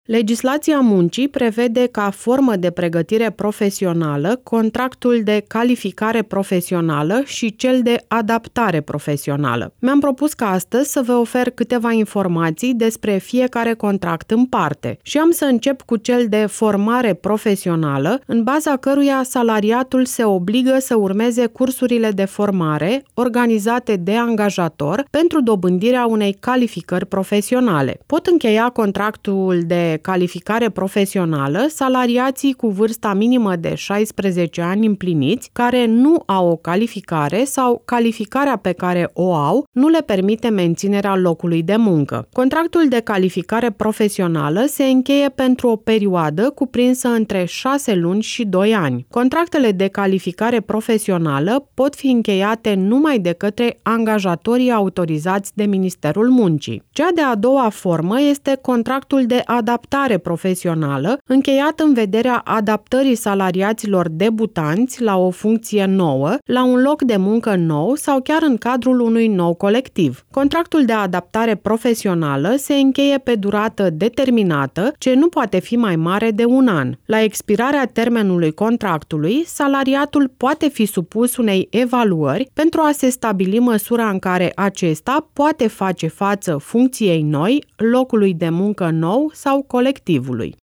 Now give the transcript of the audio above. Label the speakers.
Speaker 1: Legislația muncii prevede ca formă de pregătire profesională contractul de calificare profesională și cel de adaptare profesională. Mi-am propus ca astăzi să vă ofer câteva informații despre fiecare contract în parte și am să încep cu cel de formare profesională, în baza căruia salariatul se obligă să urmeze cursurile de formare organizate de angajator pentru dobândirea unei calificări profesionale. Pot încheia contractul de calificare profesională salariații cu vârsta minimă de 16 ani împliniți, care nu au o calificare sau calificarea pe care o au nu le permite menținerea locului de muncă. Contractul de calificare profesională se încheie pentru o perioadă cuprinsă între 6 luni și 2 ani. Contractele de calificare profesională pot fi încheiate numai de către angajatorii autorizați de Ministerul Muncii. Cea de-a doua formă este contractul de adaptare profesională, încheiat în vederea adaptării salariaților debutanți la o funcție nouă, la un loc de muncă nou sau chiar în cadrul unui nou colectiv. Contractul de adaptare profesională se încheie pe durată determinată, ce nu poate fi mai mare de 1 an. La expirarea termenului contractului, salariatul poate fi supus unei evaluări pentru a se stabili măsura în care acesta poate face față funcției noi, locului de muncă nou sau colectivului.